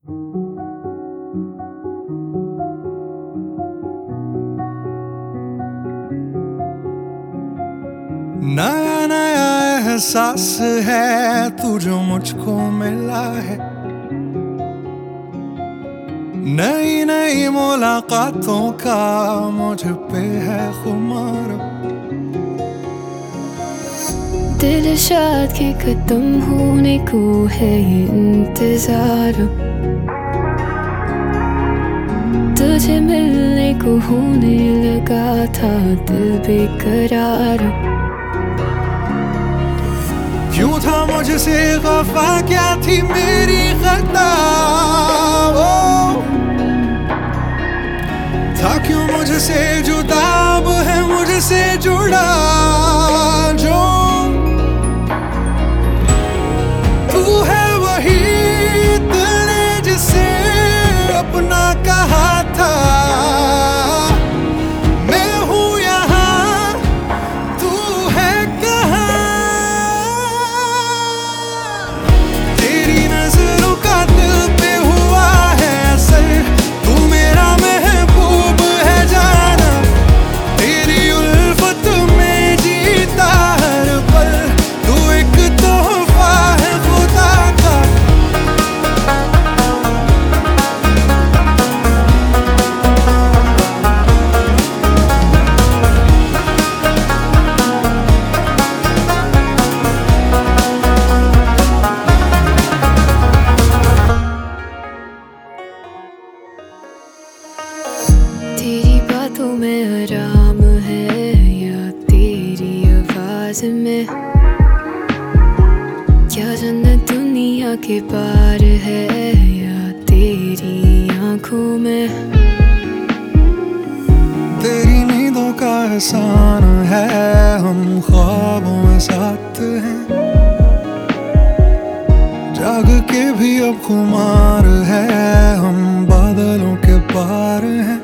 नया नया एहसास है तू जो मुझको मिला है। नई नई मुलाकातों का मुझ पे है खुमार। दिल शाद के खत्म होने को है ये इंतजार। तुझे मिलने को होने लगा था दिल बेकरार। क्यों था मुझसे खफा, क्या थी मेरी खता? था क्यों मुझसे जुदा, अब है मुझसे जुड़ा जो। तू है वही दिल ने जिसे अपना कहा था। मैं हूँ यहाँ, तू है कहाँ? तेरी नजरों का दिल पे हुआ है असर। तू मेरा महबूब है जाना, तेरी उल्फत में जीता हर पल। तू एक तोहफा है खुदा का। तेरी बातों में आराम है या तेरी आवाज में? क्या जन्नत दुनिया के पार है या तेरी आंखों में? तेरी नींदों का एहसान है, हम ख्वाबों में साथ हैं। जाग के भी अब खुमार है, हम बादलों के पार हैं।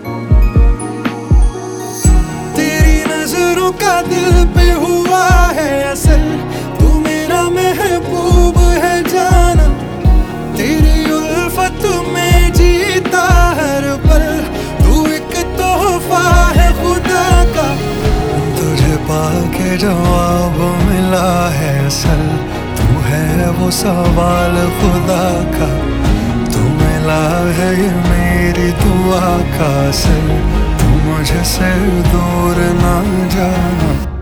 तेरी नजरों का दिल पे हुआ है असर। तू मेरा महबूब है जाना, तेरी उल्फत में जीता हर पल। तू एक तोहफा है खुदा का। तुझे पाके जवाब मिला है असल। तू है वो सवाल खुदा का। तू मिला है ये मेरी दुआ का असर। तू मुझसे दूर ना जाना।